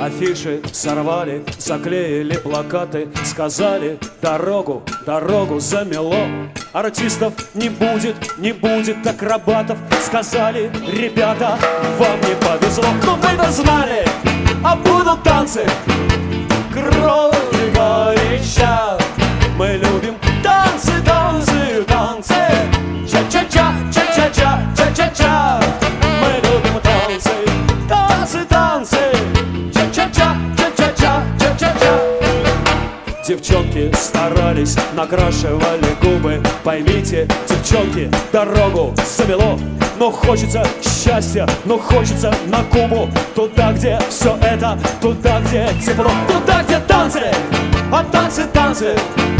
Афиши сорвали, заклеили плакаты, сказали: дорогу, дорогу замело. Артистов не будет, не будет акробатов. Сказали: ребята, вам не повезло. Но мы-то знали, а будут танцы, кровь и горяча. Мы любим танцы, танцы, танцы. Ча-ча-ча, ча-ча-ча, ча-ча-ча. Мы любим танцы, танцы, танцы. Ча-ча-ча, ча-ча-ча, ча-ча-ча. Девчонки старались, накрашивали губы. Поймите, девчонки, дорогу замело. Но хочется счастья, но хочется на Кубу. Туда, где все это, туда, где тепло. Туда, где танцы, а танцы, танцы.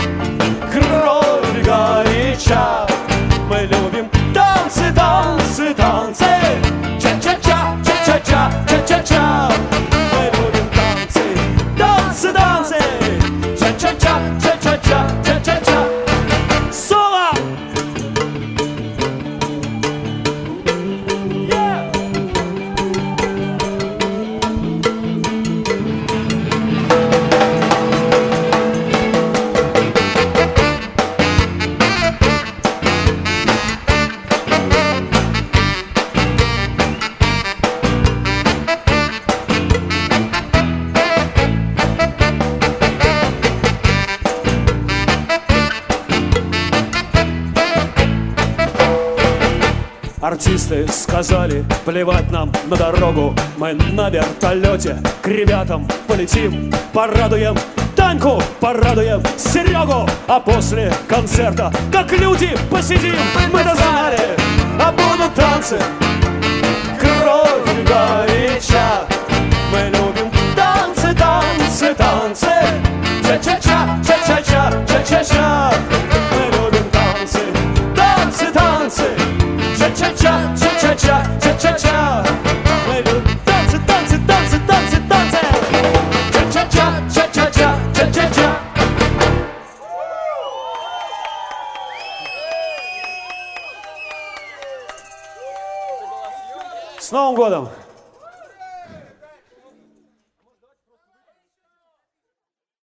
Кровь горяча. Мы любим танцы, танцы, танцы. Ча-ча-ча, ча-ча-ча, ча-ча-ча. Мы любим танцы, танцы, танцы. Ча-ча-ча, ча-ча-ча, ча-ча-ча. Соло! Артисты сказали: плевать нам на дорогу. Мы на вертолете к ребятам полетим. Порадуем Таньку, порадуем Серегу. А после концерта, как люди, посидим. Мы-то знали, а будут танцы, кровь горяча. Мы любим танцы, танцы, танцы. Ча-ча-ча, ча-ча-ча, ча-ча-ча. Мы любим танцы, танцы, танцы. Ча-ча-ча, ча-ча-ча, ча-ча-ча. Мы любим танцы, танцы, танцы, танцы, танцы. Ча-ча-ча, ча-ча-ча, ча-ча-ча. С Новым годом!